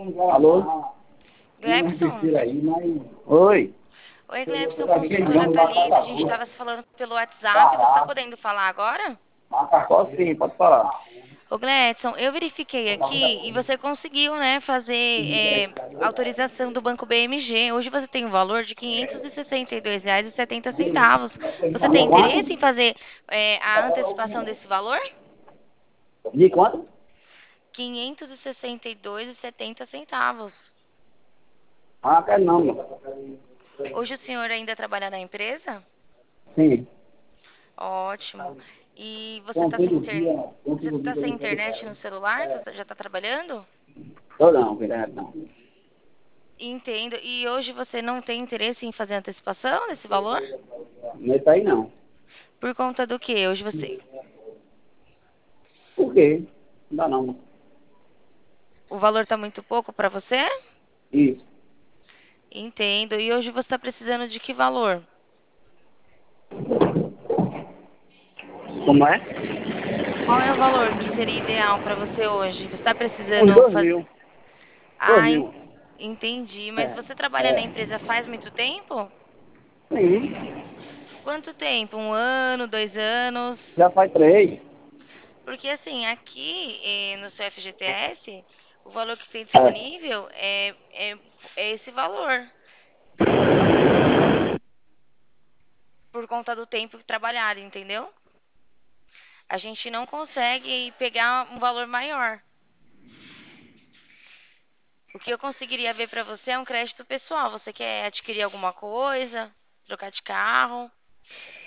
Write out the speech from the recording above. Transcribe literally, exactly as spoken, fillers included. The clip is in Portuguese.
Alô? Glebson? Oi. Oi, Glebson, construtora Thalita. A gente estava se falando pelo WhatsApp. Você está podendo falar agora? Posso sim, pode falar. Ô, Gledson, eu verifiquei aqui e você conseguiu, né, fazer é, autorização do Banco B M G. Hoje você tem um valor de quinhentos e sessenta e dois reais e setenta centavos. Você tem De interesse em quanto? fazer é, a antecipação desse valor? De quanto? quinhentos e sessenta e dois reais e setenta centavos. Ah, quero não, meu. Hoje o senhor ainda trabalha na empresa? Sim. Ótimo. E você Então, está sem todo inter... dia, você todo tá dia sem eu vou internet no fazer. celular? Você tá- já está trabalhando? Tô não, filha, não. Entendo. E hoje você não tem interesse em fazer antecipação desse valor? Nesse aí não. Por conta do que hoje você... Por quê? Não dá não. O valor está muito pouco para você? Isso. Entendo. E hoje você está precisando de que valor? Como é? Qual é o valor que seria ideal para você hoje? Você está Uns precisando dois fazer... mil. Dois Ah, en- mil. entendi. Mas É. você trabalha na É. empresa faz muito tempo? Sim. Quanto tempo? Um ano, dois anos? Já faz três. Porque assim, aqui eh, no seu F G T S, o valor que tem É. disponível é, é, é esse valor, por conta do tempo que trabalhar, entendeu? A gente não consegue pegar um valor maior. O que eu conseguiria ver para você é um crédito pessoal. Você quer adquirir alguma coisa? Trocar de carro?